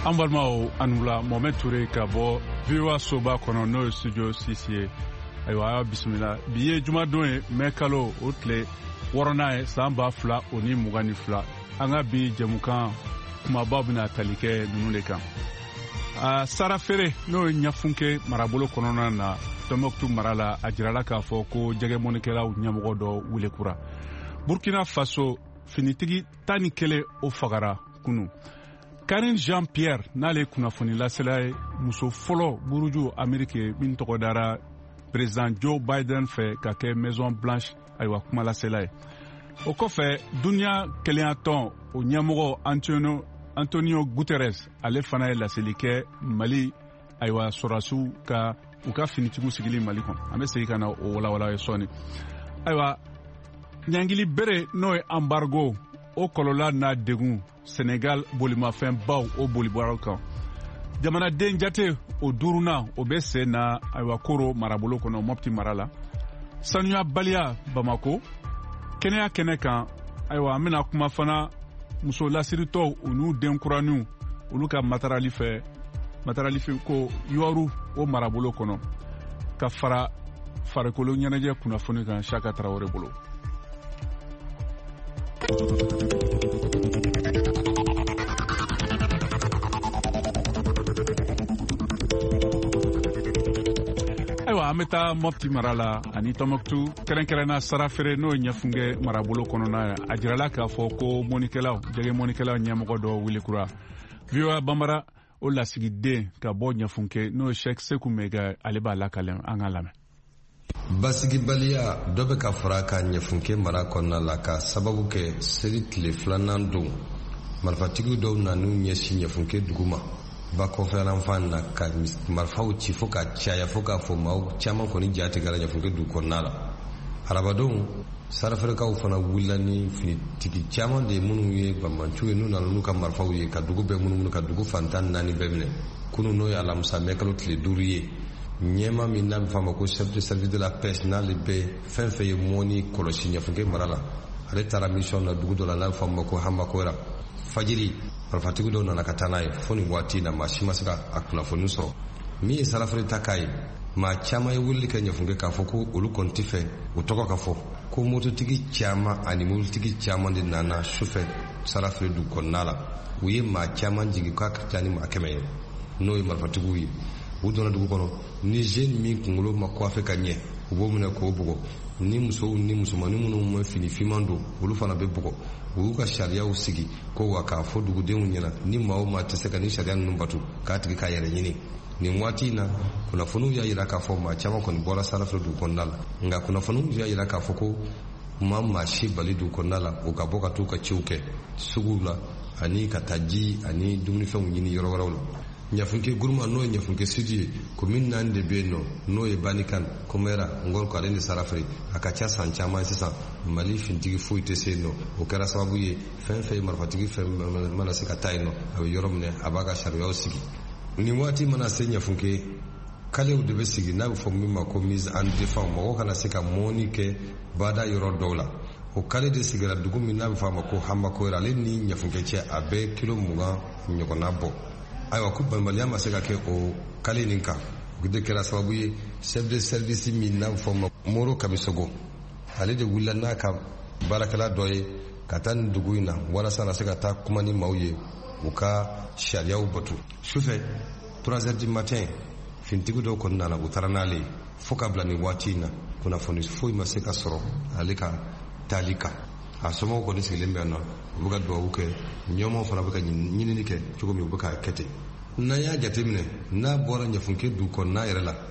An balimaw anula Mohamed Touré ka bɔ VOA soba kɔnɔ n'o ye studio 6 ye. Ayiwa a y'a bisimila bi ye jumadon ye mai kalo o tile 6nan ye san 2022 an ka bi jɛmukan kumabaw bɛna tali kɛ ninnu de kan. Sara feere n'o ye ɲɛfunke marabolo kɔnɔna na Tombouctou mara la a jirala k'a fɔ ko jɛgɛmɔnikɛlaw ɲɛmɔgɔ dɔ wele kura. Burkina Faso finitigi 11 o fagara kunu. Karine Jean-Pierre n'ale kunnafoni lasela ye muso fɔlɔ buruju Ameriki min tɔgɔ dara président Joe Biden fɛ ka kɛ Maison Blanche ayiwa kuma lasela ye. O kɔfɛ duniya keleyatɔn o ɲɛmɔgɔ Antonio Guterres ale fana ye laseli kɛ Mali ayiwa sɔrɔdasiw ka u ka finitigiw sigili Mali kɔnɔ. An bɛ segin ka na o walawala ye sɔɔni. Ayiwa ɲangili bere n'o ye embargo o kɔlɔlɔ n'a degun Senegal bolimafɛn baw o bolibaraw kan. Jamanaden jate o duruna o bɛ sen na ayiwa koro marabolo kɔnɔ Mopti mara la. Sanuya baliya Bamako kɛnɛya kɛnɛ kan ayiwa an bɛna kuma fana muso lasiritɔw u n'u denkuraniw olu ka matarali ko yɔru o marabolo kɔnɔ ka fara farikolo ɲɛnajɛ kunnafoni kan Chaka Traoré bolo. Ayiwa an bɛ taa Mopti mara la ani Tombouctou kɛrɛnkɛrɛnna sara feere n'o ye ɲɛfunke marabolo kɔnɔna ye a jirala k'a fɔ ko jɛgɛmɔnikɛlaw ɲɛmɔgɔ dɔ wele kura. VOA Bambara o lasigiden ka bɔ ɲɛfunke n'o ye Cheikh Sekou Mega ale b'a lakalen an ka lamɛn. Basigibaliya dɔ bɛ ka fara ka ɲɛfunke mara kɔnɔna la ka sababu kɛ seli tile 2nan don marifatigiw dɔw nan'u ɲɛsin ɲɛfunke dugu ma. Ba kɔfɛran fan na ka marifaw ci fo ka caya fo k'a fɔ maaw caman kɔni ja tigɛra ɲɛfunke dugu kɔnɔna la. Arabadon sarafɛrɛkaw fana wulila ni finitigi caman de minnu ye banbanciw ye n'u nana n'u ka marifaw ye ka dugu bɛɛ munumunu ka dugu fantan 4 bɛɛ minɛ kunu n'o ye alamisa mai kalo tile 5 ye. Ɲɛma min n'a bɛ fɔ a ma ko chef de service de la pêche n'ale bɛ fɛn fɛn ye mɔni kɔlɔsi ɲɛfunke mara la ale taara mission na dugu dɔ la n'a bɛ fɔ a ma ko Hamakoera. Fajiri marifatigi dɔw nana ka taa n'a ye fo nin waati na maa si ma se ka a kunnafoni sɔrɔ min ye sarafere ta k'a ye maa caman ye weleli kɛ ɲɛfunke k'a fɔ ko olu kɔni tɛ fɛ u tɔgɔ ka fɔ ko mototigi caman ani mobilitigi caman de nana sufɛ sarafere dugu kɔnɔna la u ye maa caman jigin k'a ka ca ni maa 100 ye n'o ye marifatigiw ye u donna dugu kɔnɔ ni jeune min kunkolo ma coiffé ka ɲɛ u b'o minɛ k'o bugɔ ni musow ni musomanni minnu ma fini fiman don olu fana bɛ bugɔ u y'u ka sariyaw sigi ko wa k'a fɔ dugudenw ɲɛna ni maa o maa tɛ se ka ni sariya ninnu batu k'a tigi k'a yɛrɛ ɲini nin waati in na kunnafoniw y'a jira k'a fɔ maa caman kɔni bɔra sarafere dugu kɔnɔna la nka kunnafoniw y'a jira k'a fɔ ko maa si bali dugu kɔnɔna la o ka bɔ ka t'u ka ciw kɛ suguw la ani ka taa ji ani dumunifɛnw ɲini yɔrɔ wɛrɛw la. ɲɛfunke guruma n'o ye ɲɛfunke sud ye commune 4 de bɛ yen nɔ n'o ye Banikan Komera Ngorko ale ni sarafere a ka ca san caman sisan Mali finitigi foyi tɛ se yen nɔ o kɛra sababu ye fɛn fɛn marifatigi fɛn mana se ka taa yen nɔ a bɛ yɔrɔ minɛ a b'a ka sariyaw sigi. Nin waati mana se ɲɛfunke kalew de bɛ sigi n'a bɛ fɔ min ma ko mise en défense mɔgɔw kana se ka mɔni kɛ bada yɔrɔ dɔw la o kale de sigira dugu min n'a bɛ fɔ a ma ko Hamakoera ale ni ɲɛfunke cɛ a bɛ kilo 20 ɲɔgɔnna bɔ. Ayiwa ko banbaliya ma se ka kɛ o kale nin kan o de kɛra sababu ye chef de service min n'a bɛ fɔ ma Moro Kamisogo ale de wulila n'a ka baarakɛla dɔ ye ka taa nin dugu in na walasa na se ka taa kuma ni maaw ye u ka sariyaw batu. Sufɛ 3h du matin finitigi dɔw kɔni nana u taara n'ale ye fo ka bila nin waati in na kunnafoni foyi ma se ka sɔrɔ ale ka taali kan. A somɔgɔw kɔni sigilen bɛ yan nɔ u bɛ ka dugawu kɛ ɲɛmɔgɔw fana bɛ ka ɲinini kɛ cogo min u bɛ ka kɛ ten. N'an y'a jateminɛ n'a bɔra ɲɛfunke dugu kɔnɔna yɛrɛ la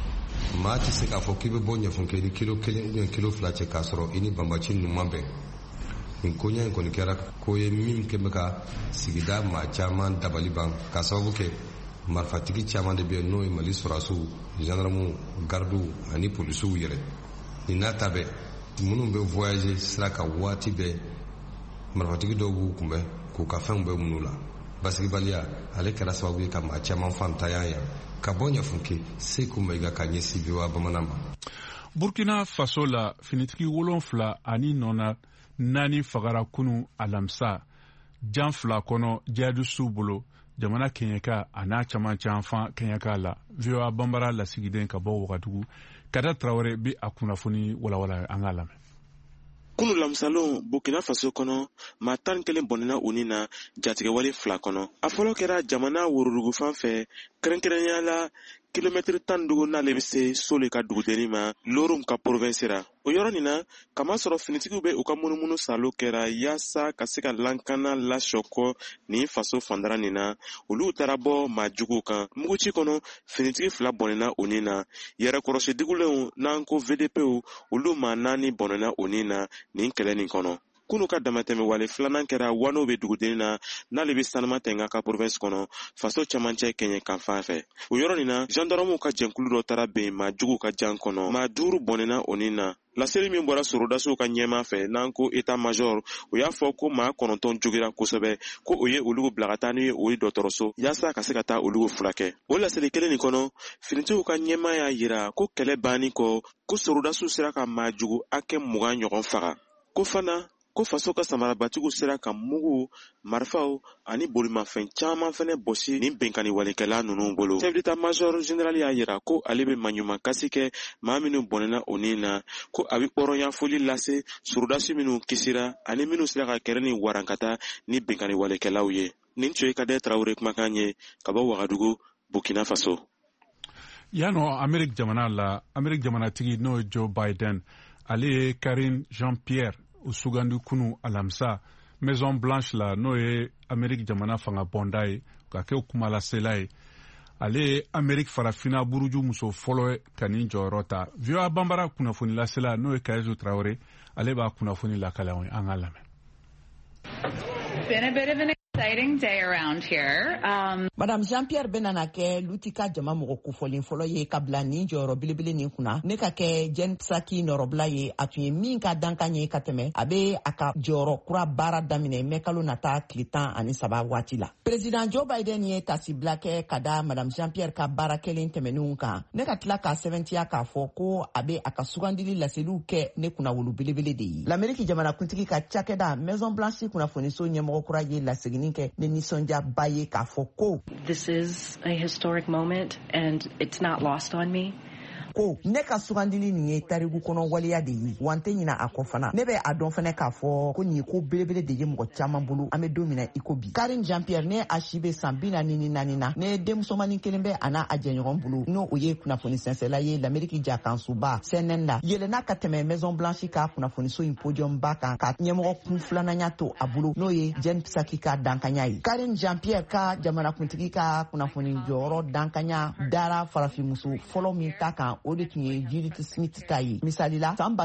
maa tɛ se k'a fɔ k'i bɛ bɔ ɲɛfunke ni kilo 1 ou kilo 2 cɛ k'a sɔrɔ i ni banbaci ninnu ma bɛn. Nin koɲɛ in kɔni kɛra ko ye min kɛ bɛ ka sigida maa caman dabali ban k'a sababu kɛ marifatigi caman de bɛ yen n'o ye Mali sɔrɔdasiw gendarmew gardiw ani polisiw yɛrɛ. Nin n'a ta bɛɛ minnu bɛ voyager sira ka waati bɛɛ marifatigi dɔw b'u kunbɛn k'u ka fɛnw bɛɛ minnu la. Basigibaliya ale kɛra sababu ye ka maa caman fantanya yan ka bɔ ɲɛfunke Sekou Maiga ka ɲɛsin VOA Bamanan ma. Burkina Faso la finitigi 7 ani nɔna 4 fagara kunu alamisa jan 2 kɔnɔ jihadistu bolo jamana kenyaka a n'a caman caman kenyaka la VOA Bambara lasigiden ka bɔ Wagadugu Kada Traoré bi a kunnafoni walawala an ka lamɛn. Kunu lamsalon Burkina Faso kɔnɔ maa 11 bɔnɛna u ni na jatigɛwale 2 kɔnɔ. A fɔlɔ kɛra jamana worodugu fan fɛ kɛrɛnkɛrɛnya la kilomɛtiri 15 n'ale bɛ se Sole ka dugudenni ma Lorum ka province ra. O yɔrɔ nin na kamasɔrɔ finitigiw bɛ u ka munumunu salo kɛra yaasa ka se ka lankana lasɔkɔ nin faso fandara nin na olu taara bɔ maajuguw kan. Muguci kɔnɔ finitigi 2 bɔnɛna u ni na yɛrɛkɔrɔsidigulenw n'an ko VDPw olu maa 4 bɔnɛna u ni na nin kɛlɛ nin kɔnɔ. Kunu ka damatɛmɛ wale 2nan kɛra Wano bɛ dugudenni na n'ale bɛ sanuma tɛnga ka province kɔnɔ faso camancɛ kɛɲɛ kan fan fɛ. O yɔrɔ nin na gendarmew ka jɛnkulu dɔ taara bɛn maajuguw ka jan kɔnɔ maa 5 bɔnɛna o ni na. Laseli min bɔra Sorodasiw ka ɲɛma fɛ n'an ko état major o y'a fɔ ko maa 9 jogira kosɛbɛ ko o ye olugu bila ka taa ni o ye dɔgɔtɔrɔso yaasa ka se ka taa olugu furakɛ. O laseli kelen nin kɔnɔ finitigiw ka ɲɛma y'a yira ko kɛlɛ banni kɔ ko Sorodasiw sera ka maajugu hakɛ 20 ɲɔgɔn faga. Ko fana ko faso ka samarabatigiw sera ka mugu marifaw ani bolimafɛn caman fɛnɛ bɔsi nin bɛnkani walekɛla ninnu bolo. Chef d'état major général y'a yira ko ale bɛ maɲumakasi kɛ maa minnu bɔnɛna o ni na ko a bɛ hɔrɔnyafoli lase Sorodasi minnu kisira ani minnu sera ka kɛrɛ ni warankata ni bɛnkani walekɛlaw ye. Nin tun ye Kadɛ Traoré kumakan ye ka bɔ Wagadugu Burkina Faso. Yano Amerik jamana la Amerik jamanatigi n'o Joe Biden ale ye Karine Jean-Pierre o sugandi kunu alamisa Maison Blanche la n'o ye Amerik jamana fanga bonda ye ka kɛ kumalasela ye. Ale ye Amerik farafina buruju muso fɔlɔ ka nin jɔyɔrɔ ta. VOA Bambara kunnafoni lasela n'o ye Kayezu Traoré ale b'a kunnafoni lakalaw an ka lamɛn. Been a bit of an exciting day around here. Madame Jean-Pierre benana ke lutika jama mɔgɔ kofɔlen fɔlɔ ye ka bila nin jɔyɔrɔ belebele nin kunna ne ka kɛ Jen Psaki nɔrɔbila ye a tun ye min ka dankan ye ka tɛmɛ a bɛ a ka jɔyɔrɔ kura baara daminɛ mɛ kalo nata tile 13 waati la. President Joe Biden ye tasibila kɛ ka da Madame Jean-Pierre ka baara kelen tɛmɛnenw kan ne ka tila ka sɛbɛntiya k'a fɔ ko a bɛ a ka sugandili laseliw kɛ ne kunna wolo belebele de ye. L'Amérique jamanakuntigi ka cakɛda Maison Blanche kunnafoniso ɲɛmɔgɔ kura ye lasiginin kɛ ne nisɔndiyaba ye k'a fɔ ko this is a historic moment and it's not lost on me. Ko ne ka sugandili nin ye tariku kɔnɔ waleya de ye wa n tɛ ɲina a kɔ fana ne bɛ a dɔn fana k'a fɔ ko nin ye ko belebele de ye mɔgɔ caman bolo an bɛ don min na i ko bi. Karine Jean-Pierre ne a si bɛ san 44 na ne denmusomani kelen bɛ a n'a a jɛɲɔgɔn bolo n'o o ye kunnafoni sɛnsɛla ye l'Amérique jakansoba CNN la yɛlɛnna ka tɛmɛ Maison Blanche ka kunnafoniso in podium ba kan ka ɲɛmɔgɔ kun filananya to a bolo n'o ye Jen Psaki ka dankanya ye. Karine Jean-Pierre ka jamanakuntigi ka kunnafoni jɔyɔrɔ dankanya dara farafinmuso fɔlɔ min ta kan o de tun ye Judith Smith ta ye. Misali la san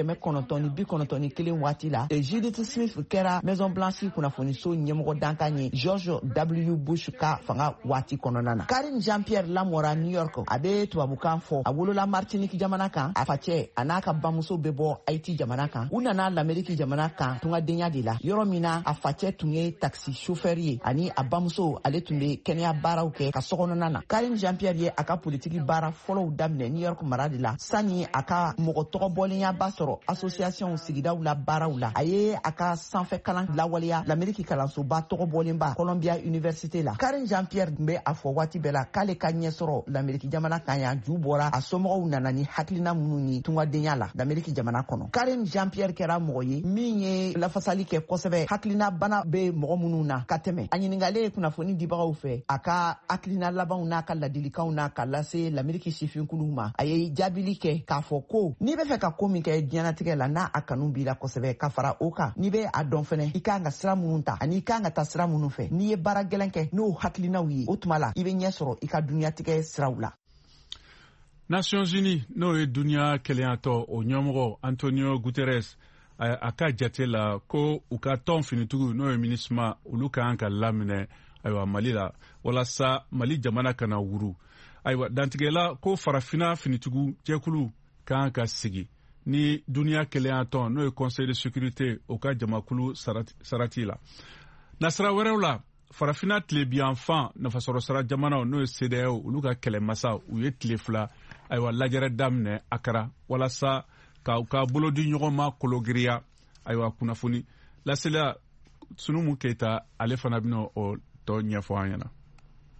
1991 waati la Judith Smith kɛra Maison Blanche kunnafoniso ɲɛmɔgɔ dankan ye George W. Bush ka fanga waati kɔnɔna na. Karine Jean-Pierre lamɔra New York a bɛ tubabukan fɔ a wolola Martinique jamana kan a facɛ a n'a ka bamuso bɛ bɔ Haïti jamana kan u nana l'Amérique jamana kan tungadenya de la yɔrɔ min na a facɛ tun ye taxi chauffeur ye ani a bamuso ale tun bɛ kɛnɛya baaraw kɛ ka sokɔnɔna na. Karine Jean-Pierre ye a ka politiki baara fɔlɔw daminɛ New York mara de la sani a ka mɔgɔ tɔgɔbɔlenya ba sɔrɔ association sigidaw la baaraw la a ye a ka sanfɛ kalan lawaleya l'Amérique kalansoba tɔgɔbɔlenba Columbia Université la. Karine Jean-Pierre tun bɛ a fɔ waati bɛɛ la k'ale ka ɲɛ sɔrɔ l'Amérique jamana kan yan ju bɔra a somɔgɔw nana ni hakilina minnu ni tungadenya la l'Amérique jamana kɔnɔ. Karine Jean-Pierre kɛra mɔgɔ ye min ye lafasali kɛ kosɛbɛ hakilina bana bɛ mɔgɔ minnu na ka tɛmɛ a ɲiningalen ye kunnafoni dibagaw fɛ a ka hakilina labanw n'a ka ladilikanw na ka lase l'Amérique sifinkuluw ma a ye jaabili kɛ k'a fɔ ko n'i bɛ fɛ ka ko min kɛ diɲɛnatigɛ la n'a a kanu b'i la kosɛbɛ ka fara o kan n'i bɛ a dɔn fɛnɛ i kan ka sira minnu ta ani i kan ka taa sira minnu fɛ n'i ye baara gɛlɛn kɛ n'o hakilinaw ye o tuma la i bɛ ɲɛ sɔrɔ i ka duniyatigɛ siraw la. Nations Unies n'o ye duniya keleyatɔ o ɲɛmɔgɔ Antonio Guterres a ka jate la ko u ka tɔn finitigiw n'o ye MINUSMA olu ka kan ka laminɛ ayiwa Mali la walasa Mali jamana kana wuru. Ayiwa dantigɛla ko farafina finitigiw jɛkulu kan ka sigi ni duniya keleyatɔn n'o ye Conseil de sécurité o ka jamakulu sarati la. Nasira wɛrɛw la farafina tilebiyanfan nafasɔrɔsira jamanaw n'o ye CEDEAO olu ka kɛlɛmasa u ye tile 2 ayiwa lajɛrɛ daminɛ Akara walasa ka bolodi ɲɔgɔn ma kologiriya ayiwa kunnafoni lasela Sunumu Keita ale fana bɛna o tɔ ɲɛfɔ an ɲɛna.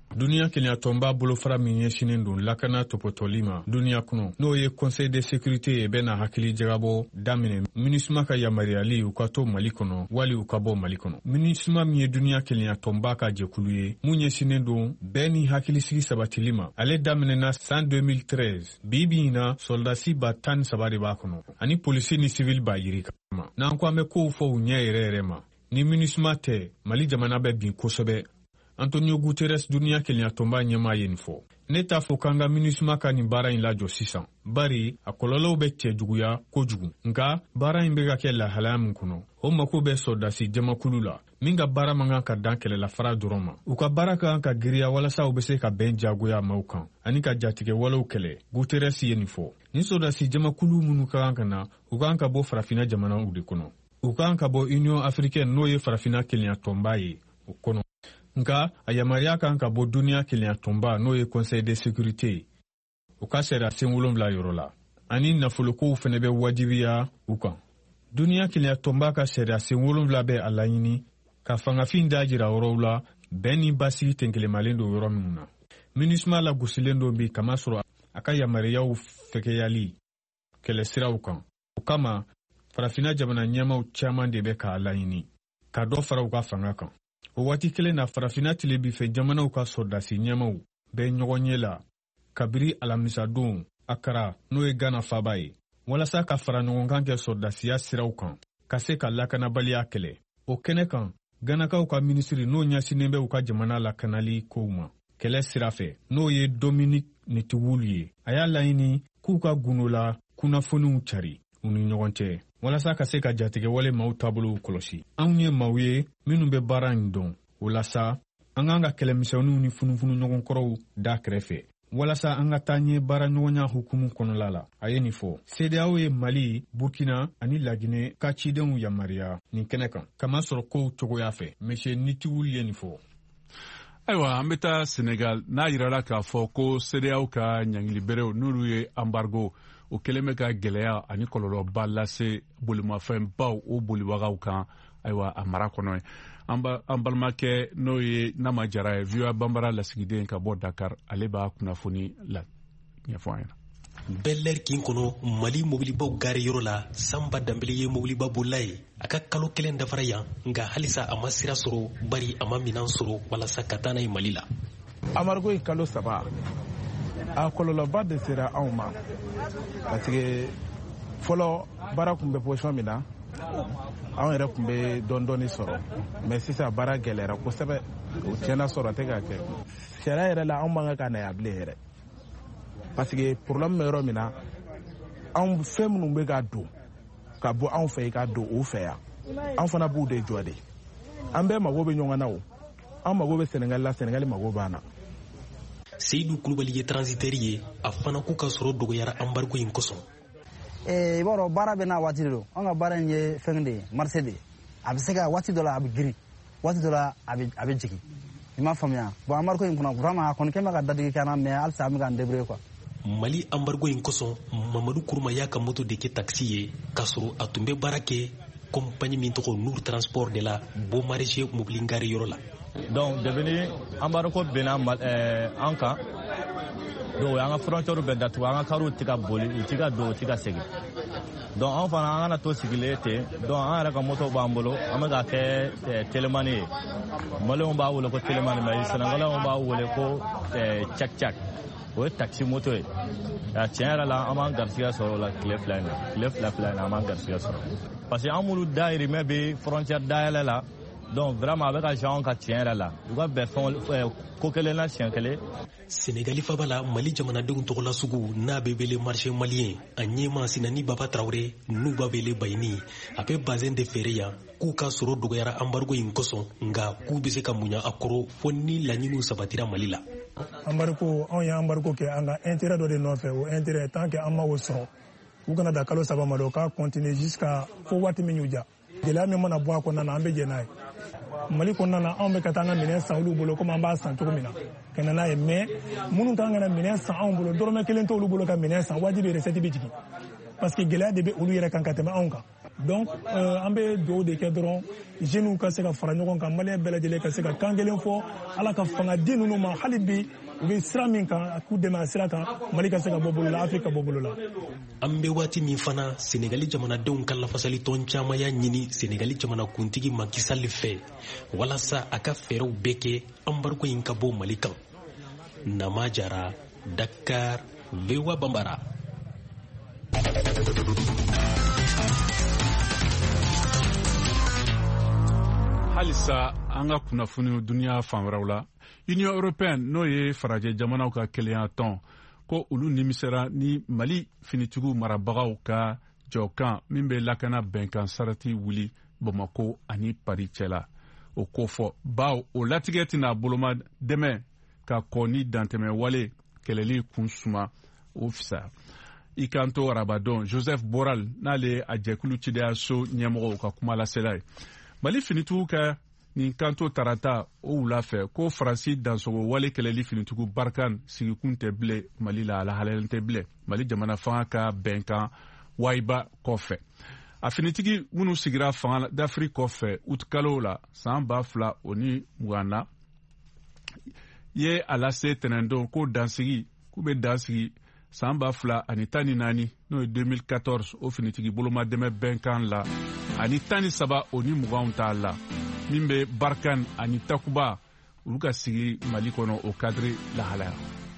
Dunia kenya tomba bolo fara min ɲɛsinen don lakana topotɔli ma duniya kɔnɔ n'o ye conseil de sécurité ye bɛna hakili jagabɔ daminɛ MINUSMA ka yamaruyali u ka to Mali kɔnɔ wali u ka bɔ Mali kɔnɔ. MINUSMA min ye duniya kenya tomba ka jɛkulu ye mun ɲɛsinen don bɛɛ ni hakilisigi sabatili ma. Ale daminɛna san 2013 bibi na soldasi ba 13 de b'a kɔnɔ ani polisi ni civil b'a yiri kama. N'an ko an bɛ kow fɔ u ɲɛ yɛrɛ ma ni MINUSMA tɛ Mali jamana bɛ bin kosɛbɛ. Antonio Guterres dunia kenya tomba ɲɛma ye nin fɔ. Ne t'a fɔ k'an ka MINUSMA ka nin baara in lajɔ sisan. Bari a kɔlɔlɔw bɛ cɛ juguya kojugu. Nka baara in bɛ ka kɛ lahalaya min kɔnɔ o mako bɛ sɔrdasi jamakulu la min ka baara man kan ka dan kɛlɛlafara dɔrɔn ma. U ka baara kan ka giriya walasa u bɛ se ka bɛn jagoya maaw kan ani ka jatigɛ walew kɛlɛ. Guterres ye nin fɔ. Ni sɔrdasi jamakulu minnu ka kan ka na u kan ka bɔ farafina jamanaw de kɔnɔ. U kan ka bɔ Union Africaine n'o ye farafina kenya tomba ye o kɔnɔ. Nka a yamariya kan ka bɔ duniya kenya tomba n'o ye conseil de sécurité u ka sariya sen 7 yɔrɔ la ani nafolokow fɛnɛ bɛ wajibiya u kan. Duniya kenya tomba ka sariya sen 7 bɛ a laɲini ka fangafin da jira yɔrɔw la bɛn ni basigi tenkelemalen don yɔrɔ minnu na. MINUSMA la gosilen don bi kama sɔrɔ a ka yamariyaw fɛkɛyali kɛlɛsiraw kan. O kama farafina jamana ɲɛmaw caman de bɛ k'a laɲini ka dɔ fara u ka fanga kan. O waati kelen na farafina tilebifɛ jamanaw ka sɔrdasi ɲɛmaw bɛ ɲɔgɔn ɲɛ la kabiri alamisadon Akara n'o ye Ghana faba ye walasa ka fara ɲɔgɔn kan kɛ sɔrdasiya siraw kan ka se ka lakanabaliya kɛlɛ. O kɛnɛ kan Ganakaw ka minisiri n'o ɲɛsinen bɛ u ka jamana lakanali kow ma kɛlɛ sira fɛ n'o ye Dominique Netiwulu ye. A y'a laɲini k'u ka gundo la kunnafoniw cari u ni ɲɔgɔn cɛ walasa ka se ka jatigɛ wale maaw taabolow kɔlɔsi. Anw ye maaw ye minnu bɛ baara in dɔn walasa an k'an ka kɛlɛmisɛnninw ni funufunu ɲɔgɔn kɔrɔw da kɛrɛfɛ walasa an ka taa ɲɛ baara ɲɔgɔnya hukumu kɔnɔla la. A ye nin fɔ. CEDEAO ye Mali, Burkina ani Laginɛ ka cidenw yamariya nin kɛnɛ kan kama sɔrɔ kow cogoya fɛ. Monsieur Nitiwulu ye nin fɔ. Ayiwa an bɛ taa Senegal n'a yirala k'a fɔ ko CEDEAO ka ɲangiliberew n'olu ye embargo o kelen bɛ ka gɛlɛya ani kɔlɔlɔba lase bolimafɛnbaw o bolibagaw kan ayiwa a mara kɔnɔ ye. An balimakɛ n'o ye Nama Jara ye VOA Bambara lasigiden ka bɔ Dakar ale b'a kunnafoni la ɲɛfɔ an ɲɛna. Bel-Air kin kɔnɔ Mali mobilibaw gare yɔrɔ la Samba Dambele ye mobiliba bolila ye a ka kalo kelen dafara yan nka halisa a ma sira sɔrɔ bari a ma minan sɔrɔ walasa ka taa n'a ye Mali la. Amargo ye kalo 3 a kɔlɔlɔba de sera anw ma parce que fɔlɔ baara kun bɛ position min na anw yɛrɛ kun bɛ dɔɔni sɔrɔ mais sisan baara gɛlɛyara kosɛbɛ o tiɲɛna sɔrɔ tɛ ka kɛ sariya yɛrɛ la anw man kan ka na yan bilen yɛrɛ parce que problème bɛ yɔrɔ min na anw fɛn minnu bɛ ka don ka bɔ anw fɛ ka don u fɛ yan anw fana b'u de jɔ de an bɛɛ mago bɛ ɲɔgɔn na o an mago bɛ Sénégal la Sénégal mago b'an na. Seydou Kulubali ye transitaire ye a fana ko ka sɔrɔ dɔgɔyara embargo in kosɔn. I b'a dɔn baara bɛ n'a waati de don an ka baara in ye fɛn de ye marché de ye a bɛ se ka waati dɔ la a bɛ girin waati dɔ la a bɛ jigin i m'a faamuya bon embargo in kɔnɔ vraiment a kɔni kɛlen bɛ ka dadigi kɛ an na mais halisa an bɛ k'an débrouiller quoi. Mali embargo in kosɔn Mamadu Kuruma y'a ka moto de kɛ taxi ye k'a sɔrɔ a tun bɛ baara kɛ compagnie min tɔgɔ Nour Transport de la Bon Maraîcher mobili gare yɔrɔ la. Donc devenu embargo benna an kan donc an ka frontière bɛɛ datugu an ka kariw tɛ ka boli u tɛ ka don u tɛ ka segin donc an fana an kana to sigilen ten donc an yɛrɛ ka moto b'an bolo an bɛ ka kɛ telemani ye maliyɛnw b'a wele ko telemani mais sɛnɛgalɛnw b'a wele ko cak-cak o ye taxi moto ye tiɲɛ yɛrɛ la an b'an garisɛgɛ sɔrɔ o la tile fila in na an b'an garisɛgɛ sɔrɔ parce que an minnu dayirimɛ bɛ frontière dayɛlɛ la donc vraiment a bɛ ka jan anw ka tiɲɛ yɛrɛ la u ka bɛn fɛn ko kelen na siɲɛ kelen. Sénégali faba la Mali jamanadenw tɔgɔla sugu n'a bɛ wele marché malien a ɲɛmaa Sinani Baba Traoré n'u b'a wele Bayini a bɛ bazin de feere yan k'u ka sɔrɔ dɔgɔyara embargo in kosɔn nka k'u bɛ se ka muɲa a kɔrɔ fo ni laɲiniw sabatira Mali la. Embargo anw ye embargo kɛ an ka intérêt dɔ de nɔfɛ o intérêt tant que an ma o sɔrɔ u kana da kalo 3 ma dɔn ka continuer jusqu'à fo waati min y'u ja gɛlɛya min mana bɔ a kɔnɔna na an bɛ jɛ n'a ye. Mali kɔnɔna na anw bɛ ka taa an ka minɛn san olu bolo komi an b'a san cogo min na ka na n'a ye mais minnu kan ka na minɛn san anw bolo dɔrɔmɛ kelen t'olu bolo ka minɛn san wajibi recette bɛ jigin parce que gɛlɛya de bɛ olu yɛrɛ kan ka tɛmɛ anw kan. donc an bɛ dugawu de kɛ dɔrɔn jeunes ka se ka fara ɲɔgɔn kan maliyɛn bɛɛ lajɛlen ka se ka kan kelen fɔ ala ka fanga di ninnu ma hali bi u bɛ sira min kan a k'u dɛmɛ a sira kan mali ka se ka bɔ bolo la afiriki ka bɔ bolo la. an bɛ waati min fana senegali jamanadenw ka lafasali tɔn caman y'a ɲini senegali jamanakuntigi Macky Sall fɛ walasa a ka fɛɛrɛw bɛɛ kɛ embargo in ka bɔ mali kan. Nama Jara, Dakar, VOA Bambara. halisa an ka kunnafoni duniya fan wɛrɛw la union européenne n'o ye farajɛ jamanaw ka kelenya tɔn ko olu nimisera ni mali finitigiw marabagaw ka jɔkan min bɛ lakana bɛnkan sarati wuli bamako ani pari cɛla o ko fɔ baw o latigɛ tɛna boloma dɛmɛ ka kɔ ni dantɛmɛ wale kɛlɛli kun suma o fisa i kan to arabadon Joseph Borrell n'ale a jɛkulu cideya so ɲɛmɔgɔw ka kuma lasela ye mali finitigiw ka nin kanto tarata o wula fɛ ko faransi dansogo wale kɛlɛli finitigiw Barkan sigikun tɛ bilen mali la alahalalen tɛ bilen mali jamana fanga ka bɛnkan wayiba kɔfɛ a finitigi minnu sigira fanga d'Afrique kɔfɛ utikalo la san 2020 na ye a lase tɛnɛndon ko dansigi k'u bɛ dansigi san 2014 n'o ye 2014 o finitigi bolomadɛmɛ bɛnkan la ani 13 o ni 20 t'a la min bɛ Barkan ani Takuba olu ka sigi mali kɔnɔ o kadiri lahalaya.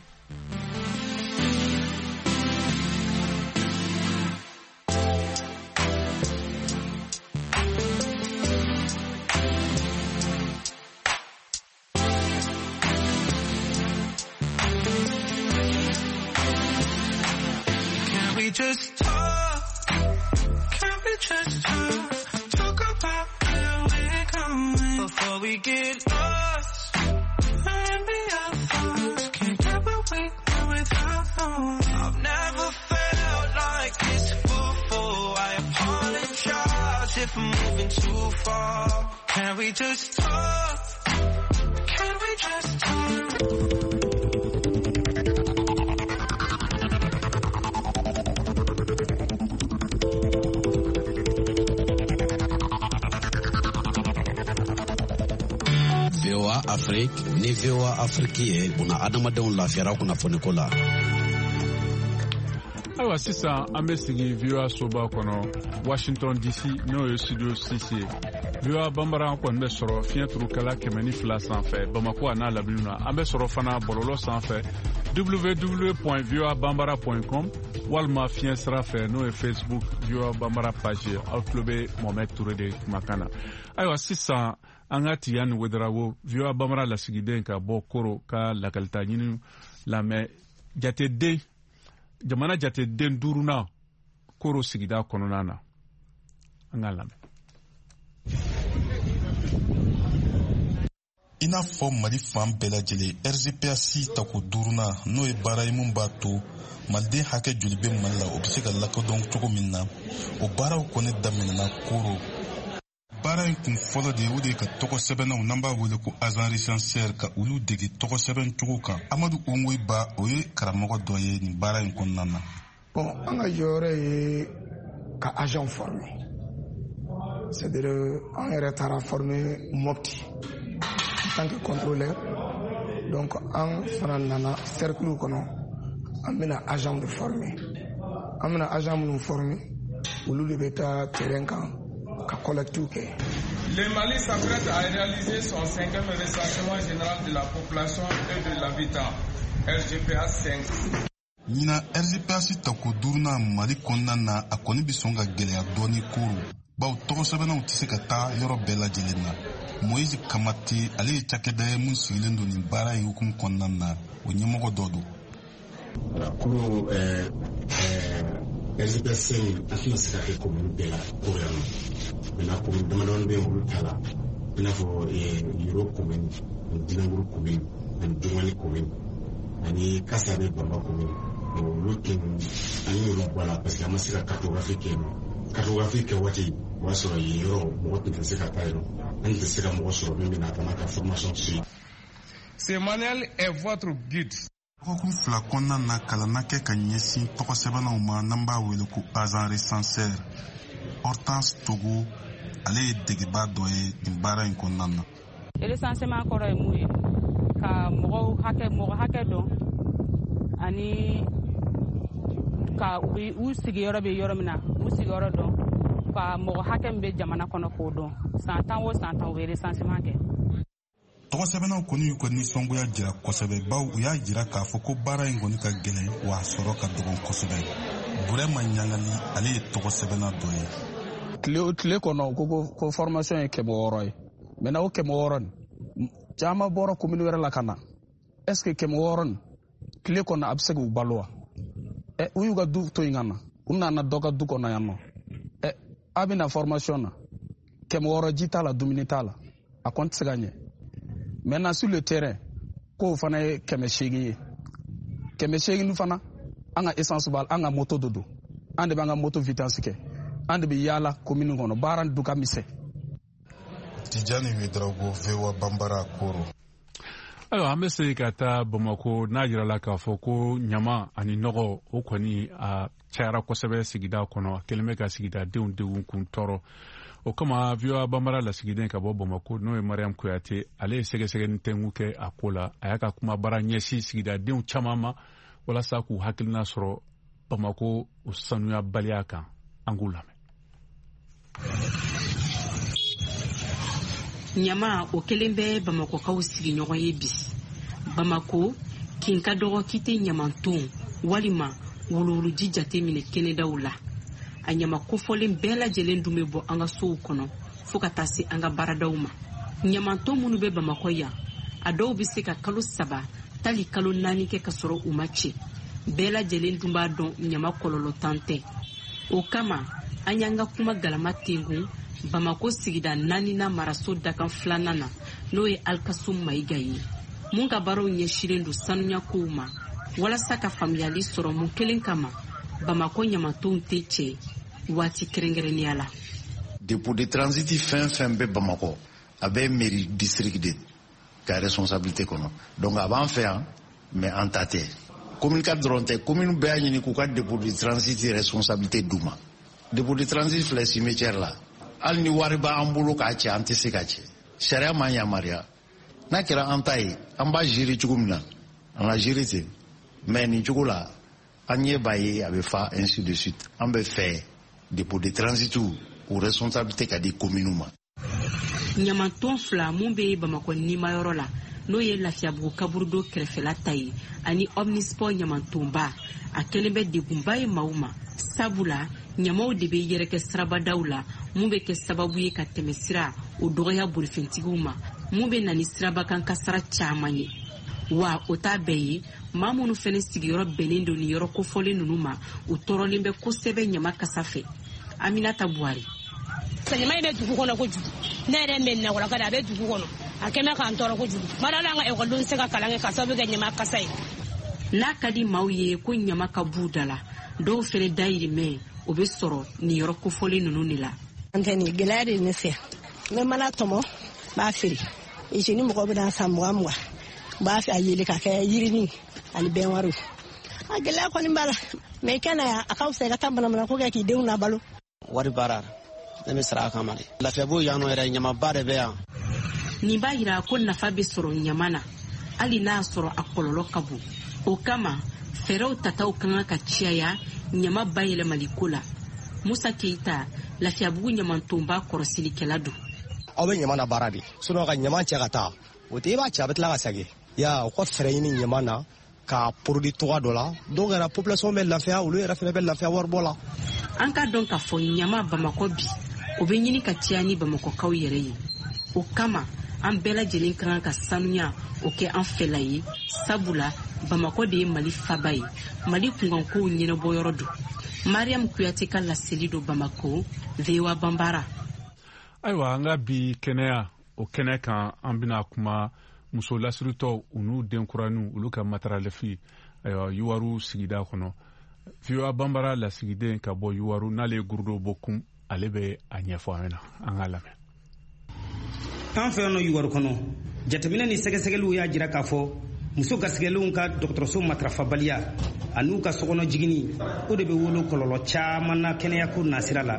Just talk, can we just talk about where we're going before we get lost and be our thoughts, can't get what we want without knowing. I've never felt like this before, I apologize if I'm moving too far. Can we just talk, can we just talk? VOA Afrique ni VOA Afrique ye buna adamadenw lafiyara kunnafoniko la. Ayiwa sisan an bɛ sigi VOA soba kɔnɔ Washington DC n'o ye studio 6 ye. VOA Bambara kɔni bɛ sɔrɔ fiɲɛturukala 102 sanfɛ Bamako a n'a lamini na an bɛ sɔrɔ fana bɔlɔlɔ sanfɛ www.voabambara.com walima fiɲɛ sira fɛ n'o ye Facebook VOA Bambara page ye aw tulo bɛ Mohamed Touré de kumakan na. Ayiwa sisan an ka Tiyani Wederawo VOA Bambara lasigiden ka bɔ Koro ka lakalita ɲini lamɛn jateden jamana jateden 5nan Koro sigida kɔnɔna na an ka lamɛn. I n'a fɔ Mali fan bɛɛ lajɛlen RGPAC tako 5nan n'o ye baara ye mun b'a to maliden hakɛ joli bɛ Mali la o bɛ se ka lakodɔn cogo min na o baaraw kɔni daminɛna Koro. Baara in kun fɔlɔ de ye o de ye ka tɔgɔ sɛbɛnnaw n'an b'a wele ko agent recenseur ka olu dege tɔgɔ sɛbɛn cogo kan. Amadu Ongoiba o ye karamɔgɔ dɔ ye nin baara in kɔnɔna na. Bon, an ka jɔyɔrɔ ye ka agent former. C'est-à-dire an yɛrɛ taara former Mopti en tant que contrôleur. Donc an fana nana cercle kɔnɔ an bɛna agent de former. An bɛna agent minnu former olu de bɛ taa terrain kan. Le Mali s'apprête à réaliser son 5e recensement général de la population et de l'habitat, RGPA 5. Nina RGPAC tako 5nan Mali kɔnɔna na a kɔni bɛ sɔn ka gɛlɛya dɔɔni Koro bawo tɔgɔ sɛbɛnnaw tɛ se ka taa yɔrɔ bɛɛ lajɛlen na. Moïse Kamate ale ye cakɛda ye mun sigilen don nin baara in hukumu kɔnɔna na o ɲɛmɔgɔ dɔ don. Koro RGPAC a tɛna se ka kɛ commune bɛɛ la Koro yan nɔ. Maintenant commune damadɔni bɛ yen olu ta la i n'a fɔ Yoro commune ani Dinanguru commune ani Dongoli commune ani Kasabe Bamba commune olu tun an y'olu bɔ a la parce que an ma se ka cartographie kɛ yen nɔ. Cartographie kɛ waati o y'a sɔrɔ yen yɔrɔ mɔgɔ tun tɛ se ka taa yen nɔ an tun tɛ se ka mɔgɔ sɔrɔ min bɛna ka n'a ka formation suivre. Ce manuel est votre guide. Dɔgɔkun 2 kɔnɔna na kalan na kɛ ka ɲɛsin tɔgɔ sɛbɛnnaw ma n'an b'a wele ko agent recenseur. Hortense Togo ale ye degeba dɔ ye nin baara in kɔnɔna na. Recensement kɔrɔ ye mun ye ka mɔgɔ hakɛ dɔn ani ka u sigiyɔrɔ bɛ yɔrɔ min na u sigiyɔrɔ dɔn ka mɔgɔ hakɛ min bɛ jamana kɔnɔ k'o dɔn san 10 o san 10 u bɛ recensement kɛ. Tɔgɔsɛbɛnnaw kɔni y'u ka nisɔngoya jira kosɛbɛ baw u y'a jira k'a fɔ ko baara in kɔni ka gɛlɛn wa a sɔrɔ ka dɔgɔn kosɛbɛ. Burema Ɲangali ale ye tɔgɔsɛbɛnna dɔ ye. Tile kɔnɔ ko formation ye 600 ye maintenant o 600 nin caman bɔra commune wɛrɛ la ka na est ce que 600 nin tile kɔnɔ a bɛ se k'u balo wa u y'u ka du to yen ka na u nana dɔ ka du kɔnɔ yan nɔ a bɛ na formation na 600 ji t'a la dumuni t'a la a kɔni tɛ se ka ɲɛ maintenant sur le terrain k'o fana ye 800 ye 800 fana an ka essence b'a la an ka moto de don an de b'an ka moto vitesse kɛ an de bɛ yaala commune kɔnɔ baara du ka misɛn. Tijani Wedraogo, VOA Bambara Koro. Ayiwa an bɛ segin ka taa Bamako n'a jirala k'a fɔ ko ɲama ani nɔgɔ o kɔni a cayara kosɛbɛ sigida kɔnɔ a kɛlen bɛ ka sigidadenw degun kun tɔɔrɔ o kama VOA Bambara lasigiden ka bɔ Bamako n'o ye Mariam Kuyate ale ye sɛgɛsɛgɛli tɛngu kɛ a ko la a y'a ka kuma baara ɲɛsin sigidadenw caman ma walasa k'u hakilina sɔrɔ Bamako o sanuyabaliya kan an k'u lamɛn. Ɲama o kelen bɛ Bamakokaw sigiɲɔgɔn ye bi. Bamako kin ka dɔgɔ kite ɲamanton walima wuluwuluji jate minɛ kɛnɛdaw la. A ɲama kofɔlen bɛɛ lajɛlen dun bɛ bɔ an ka sow kɔnɔ fo ka taa se an ka baaradaw ma. Ɲamanton minnu bɛ Bamako yan a dɔw bɛ se ka kalo 3 tali kalo 4 kɛ ka sɔrɔ u ma cɛ. Bɛɛ lajɛlen dun b'a dɔn ɲama kɔlɔlɔ tan tɛ. O kama an y'an ka kuma galama tengun Bamako sigida 4nan maraso dakan 2nan na n'o ye Alkasum Mayiga ye. Mun ka baaraw ɲɛsinnen don sanuya kow ma walasa ka faamuyali sɔrɔ mun kelen kama Bamako ɲamantonw tɛ cɛ waati kɛrɛnkɛrɛnnenya la. Dépôt de transit fɛn bɛ Bamako a bɛ mairie district de ka responsabilité kɔnɔ donc a b'an fɛ yan mais an ta tɛ. Commune 4 dɔrɔn tɛ commune bɛɛ y'a ɲini k'u ka dépôt de transit responsabilité d'u ma. Dépôt de transit filɛ cimetière la. Hali ni wari b'an bolo k'a cɛ an tɛ se ka cɛ sariya m'an yamaruya n'a kɛra an ta ye an b'a gérer cogo min na an ka gérer ten mais nin cogo la an ɲɛ b'a ye a bɛ fa ainsi de suite an bɛ fɛ dépôt de transit o responsabilité ka di commune ma. Ɲamanton 2 mun bɛ Bamako nimayɔrɔ la n'o ye Lafiyabugu kaburudo kɛrɛfɛla ta ye ani Omnisport ɲamantonba a kɛlen bɛ degunba ye maaw ma sabula ɲamaw de bɛ yɛrɛkɛ sirabadaw la mun bɛ kɛ sababu ye ka tɛmɛ sira o dɔgɔya bolifɛntigiw ma mun bɛ na ni sirabakan kasara caman ye wa o t'a bɛɛ ye maa minnu fɛnɛ sigiyɔrɔ bɛnnen don ni yɔrɔ kofɔlen ninnu ma u tɔɔrɔlen bɛ kosɛbɛ ɲama kasa fɛ. Aminata Buhari. Ɲama in bɛ dugu kɔnɔ kojugu ne yɛrɛ bɛ nakɔlaka a bɛ dugu kɔnɔ a kɛmɛ k'an tɔɔrɔ kojugu mara la an ka ekɔlidenw se ka kalan kɛ ka sababu kɛ ɲama kasa ye. N'a ka di maaw ye ko ɲama ka b'u da la dɔw fɛnɛ dayirimɛ o bɛ sɔrɔ nin yɔrɔ kofɔlen ninnu de la. An tɛ nin gɛlɛya de ne fɛ n bɛ mana tɔmɔ b'a feere ni mɔgɔw bɛ na san 20 b'a fɛ a yeli ka kɛ yirini ani bɛn wariw a gɛlɛya kɔni b'a la mais i kana yan a ka fisa i ka taa manamana ko kɛ k'i denw labalo. Wari baara ne bɛ sara a kama de Lafiyabugu yan nɔ yɛrɛ ɲamaba de bɛ yan. Nin b'a yira ko nafa bɛ sɔrɔ ɲama na hali n'a sɔrɔ a kɔlɔlɔ ka bon o kama fɛɛrɛw tataw kan ka caya ɲama bayɛlɛmali ko la. Musa Keita Lafiyabugu ɲamantonba kɔrɔsilikɛla don. Aw bɛ ɲama na baara de sinon ka ɲama cɛ ka taa o tɛ i b'a cɛ a bɛ tila ka segin ya o ka fɛɛrɛ ɲini ɲama na ka produit toga dɔ la donc la population bɛ lafiya olu yɛrɛ fɛnɛ bɛ lafiya waribɔ la. An ka dɔn k'a fɔ ɲama Bamako bi o bɛ ɲini ka caya ni Bamakokaw yɛrɛ ye o kama an bɛɛ lajɛlen kan ka sanuya o kɛ an fɛla ye sabula Bamako de ye Mali faba ye Mali kunkankow ɲɛnabɔyɔrɔ don. Mariam Kuyate ka laseli do Bamako VOA Bambara. Ayiwa an ka bi kɛnɛya o kɛnɛ kan an bɛna kuma muso lasiritɔw u n'u denkuraniw olu ka mataralefi ayiwa Yuwaru sigida kɔnɔ VOA Bambara lasigiden ka bɔ Yuwaru n'ale ye Gurudo Bokum ale bɛ a ɲɛfɔ an ɲɛna an k'a lamɛn. An fɛ yan nɔ Yuwaru kɔnɔ jateminɛ ni sɛgɛsɛgɛliw y'a jira k'a fɔ muso gasigɛlenw ka dɔgɔtɔrɔso matarafabaliya a n'u ka sokɔnɔ jigini o de bɛ wolo kɔlɔlɔ caman na kɛnɛyako nasira la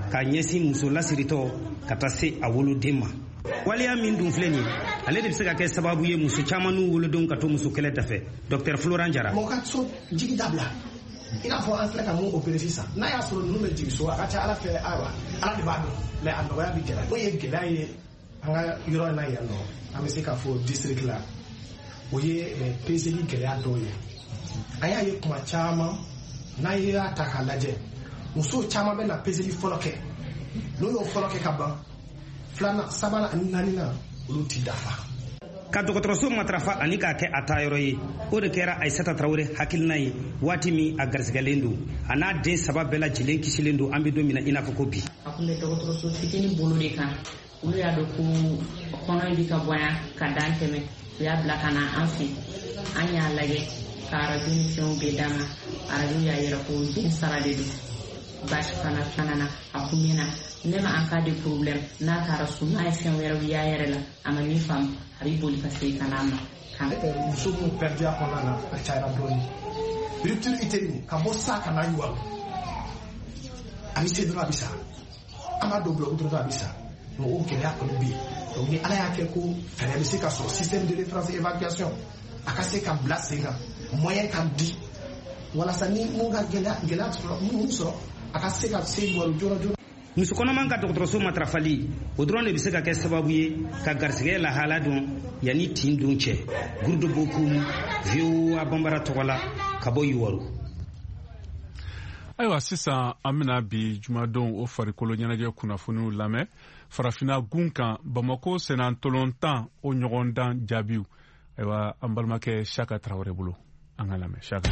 k'a ɲɛsin muso lasiritɔ ka taa se a woloden ma. waleya min dun filɛ nin ale de bɛ se ka kɛ sababu ye muso caman n'u wolodenw ka to muso kɛlɛ dafɛ. Dr Florent Jara. mɔgɔ ka so jigi dabila i n'a fɔ an filɛ ka mun opéré sisan n'a y'a sɔrɔ ninnu bɛ jigin so a ka ca ala fɛ ayiwa ala de b'a dɔn mais a nɔgɔya bɛ gɛlɛya. n'o ye gɛlɛya ye an ka yɔrɔ in na yan nɔ an bɛ se k'a fɔ district la o ye peseli gɛlɛya dɔw ye. an y'a ye kuma caman n'a y'a ta k'a lajɛ muso caman bɛ na peseli fɔlɔ kɛ n'o y'o fɔlɔ kɛ ka ban filanan sabanan ani naaninan olu tɛ dafa. ka dɔgɔtɔrɔso matarafa ani k'a kɛ a taa yɔrɔ ye o de kɛra Aissata Traoré hakilina ye waati min a garisɛgɛlen don a n'a den 3 bɛɛ lajɛlen kisilen don an bɛ don min na i n'a fɔ ko bi. a tun bɛ dɔgɔtɔrɔso fitinin bolo de kan olu y'a dɔn ko kɔnɔ in bɛ ka bɔ yan ka dan tɛmɛ u y'a bila ka na an fɛ an y'a lajɛ ka arajo ni fɛnw bɛɛ d'a ma arajo y'a yira ko den sara de don basi fana na a kun mɛnna ne ma an ka de problème n'a taara so n'a ye fɛn wɛrɛw y'a yɛrɛ la a ma min faamu a bɛ boli ka segin ka n'a ma. muso minnu pɛrɛdiya kɔnɔna na a cayara dɔɔni rupture utérine ka bɔ sa ka n'a yuwaru a bɛ se dɔrɔn a bɛ sa an b'a dɔw bila o dɔrɔn a bɛ sa donc o gɛlɛya kɔni bɛ yen donc ni ala y'a kɛ ko fɛɛrɛ bɛ se ka sɔrɔ système de référence évacuation a ka se ka bila sen kan moyen ka di walasa ni mun ka gɛlɛya sɔrɔ mun sɔrɔ a ka se ka se yuwaru joona joona. muso kɔnɔman ka dɔgɔtɔrɔso matarafali o dɔrɔn de bɛ se ka kɛ sababu ye ka garisɛgɛ lahala dɔn yanni tin don cɛ. Gurudo Bokum, VOA Bambara tɔgɔ la ka bɔ Yuwaru. ayiwa sisan an bɛna bi jumadon o farikolo ɲɛnajɛ kunnafoniw lamɛn farafinna gun kan Bamako senantolontan o ɲɔgɔndan jaabiw ayiwa an balimakɛ Saka Traoré bolo an ka lamɛn Saka.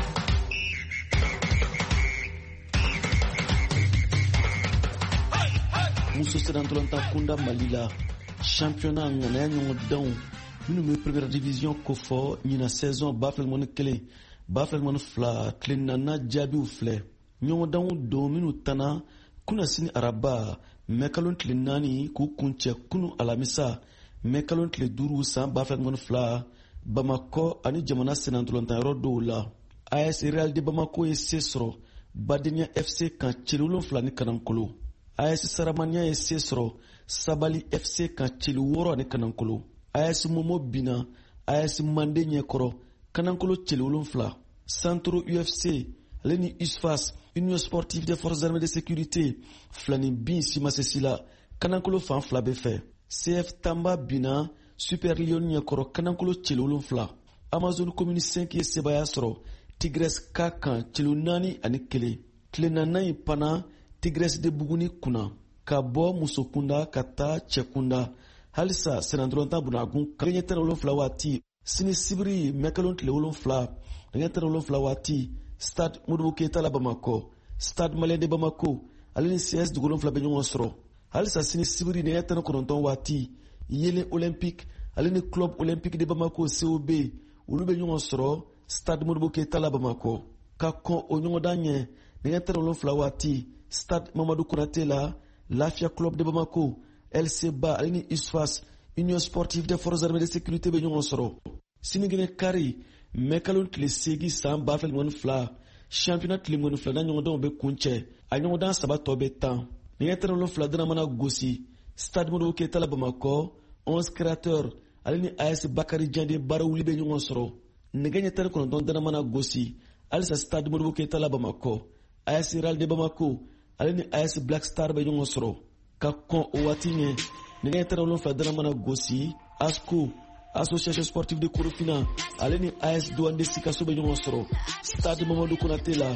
muso senantolontan kunda Mali la championnat ŋanaya ɲɔgɔndanw minnu bɛ première division kofɔ ɲina saison bafɛlimani 1 bafɛlimani 2 tile 4 jaabiw filɛ ɲɔgɔndanw don minnu tanna kuna sini araba mɛkalon tile 4 k'u kuncɛ kunu alamisa mɛkalon tile 5 san bafɛlimani 2 Bamakɔ ani jamana senantolontan yɔrɔ dɔw la. AS Real de Bamako ye se sɔrɔ Badenia FC kan cili 7 ni Kanankolo. AS Saramania ye se sɔrɔ Sabali FC kan cili 6 ni Kanankolo. AS Momo bina AS Mande ɲɛkɔrɔ Kanankolo cili 7. Centro UFC ale ni USFAS Union Sportive des Forces Armées de Sécurité filani bin simasesi la Kanankolo fan 2 bɛ fɛ. CF Tamba bina Super Lion ɲɛkɔrɔ Kanankolo cili 7. Amazon Commune 5 ye sebaya sɔrɔ Tigres ka kan cili 4 ani 1. Tile 4 in pana Tigres de Buguni kunna ka bɔ muso kunda ka taa cɛ kunda halisa senantolontan bunagun ka ɲɛ 17 waati sini sibiri mɛkalon tile 7 ɲɛ 17 waati Stade Modibo Keita la Bamakɔ Stade Malien de Bamako ale ni CS dugu 7 bɛ ɲɔgɔn sɔrɔ halisa sini sibiri ɲɛ 19 waati Yelen Olympique ale ni Club Olympique de Bamako COB olu bɛ ɲɔgɔn sɔrɔ Stade Modibo Keita la Bamakɔ ka kɔn o ɲɔgɔndan ɲɛ ɲɛ 17 waati Stade Mamadou Konaté la Lafia Club de Bamako LC Ba ale ni USFAS Union Sportive des Forces Armées de Sécurité bɛ ɲɔgɔn sɔrɔ sinigine kari mɛkalon tile 8 san bafɛlimani 2 championnat tile 2 na ɲɔgɔndanw bɛ kuncɛ a ɲɔgɔndan 3 tɔ bɛ 10 ɲɛ 17 dana mana gosi Stade Modibo Keita la Bamakɔ 11 créateurs ale ni AS Bakari Diandé baara wuli bɛ ɲɔgɔn sɔrɔ nɛgɛ ɲɛ 19 dana mana gosi halisa Stade Modibo Keita la Bamakɔ AS Real de Bamako ale ni AS Black Star bɛ ɲɔgɔn sɔrɔ ka kɔn o waati ɲɛ nɛgɛ 17 dana mana gosi ASCO Association Sportive de Korofina ale ni AS Douane de Sikaso bɛ ɲɔgɔn sɔrɔ Stade Mamadou Konaté la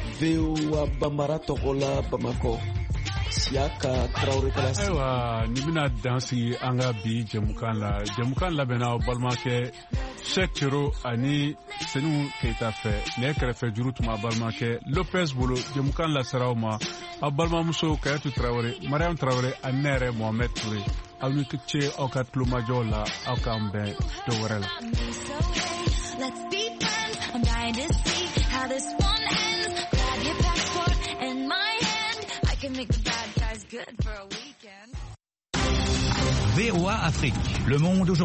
VOA Bambara tɔgɔ la Bamakɔ Siaka Traoré Kalas. Ayiwa ni bɛna dan sigi an ka bi jɛmukan la jɛmukan labɛnna balimakɛ Cheikh Cero ani Senu Keita fɛ ne kɛrɛfɛ juru tuma balimakɛ Lopez bolo jɛmukan lasaraw ma aw balimamuso Kayatou Traoré Mariam Traoré ani ne yɛrɛ Mohamed Touré aw ni ce aw ka tulomajɔw la aw k'an bɛn dɔ wɛrɛ la. Let's be friends. I'm dying to see how this one ends. Grab your passport and my hand. I can make the bad guys good for a weekend. VOA Afrique, le monde aujourd'hui.